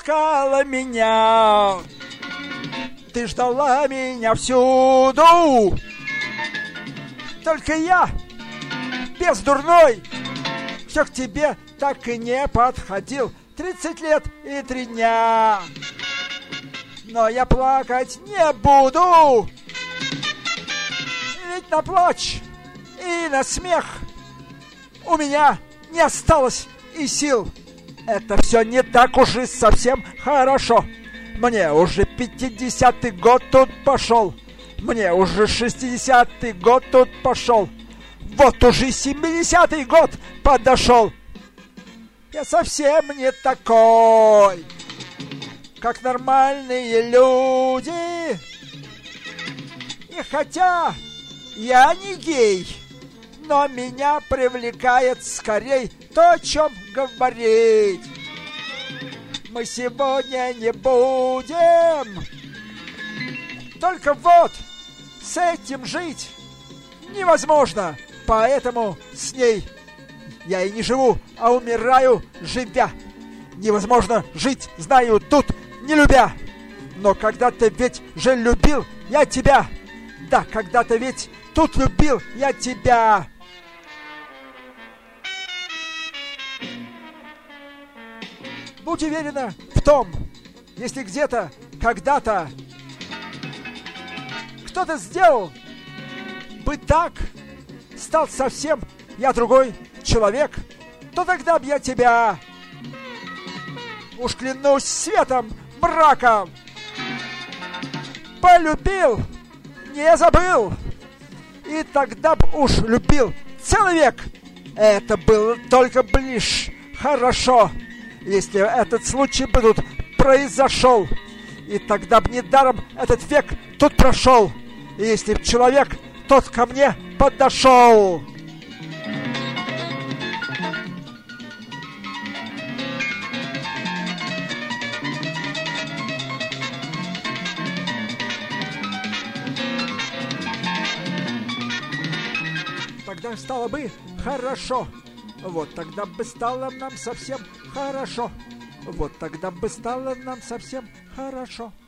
искала меня. Ты ждала меня всюду. Только я, без дурной, все к тебе так и не подходил. 30 лет и 3 дня. Но я плакать не буду. Ведь на плач и на смех у меня не осталось и сил. Это все не так уж и совсем хорошо. Мне уже 50-й год тут пошел. Мне уже 60-й год тут пошел. Вот уже 70-й год подошел. Я совсем не такой, как нормальные люди. И хотя я не гей, но меня привлекает скорей то, о чем говорить. Мы сегодня не будем. Только вот с этим жить невозможно, поэтому с ней я и не живу, а умираю, живя. Невозможно жить, знаю, тут не любя. Но когда-то ведь же любил я тебя. Да, когда-то ведь тут любил я тебя. Будь уверена в том, если где-то, когда-то кто-то сделал бы так, стал совсем я другой человек, то тогда б я тебя, уж клянусь светом, браком, полюбил, не забыл, и тогда б уж любил целый век. Это было только лишь хорошо, если этот случай бы тут произошел, и тогда б недаром этот век тут прошел, и если б человек тот ко мне подошел. Тогда стало бы хорошо. Вот тогда бы стало нам совсем хорошо. Вот тогда бы стало нам совсем хорошо.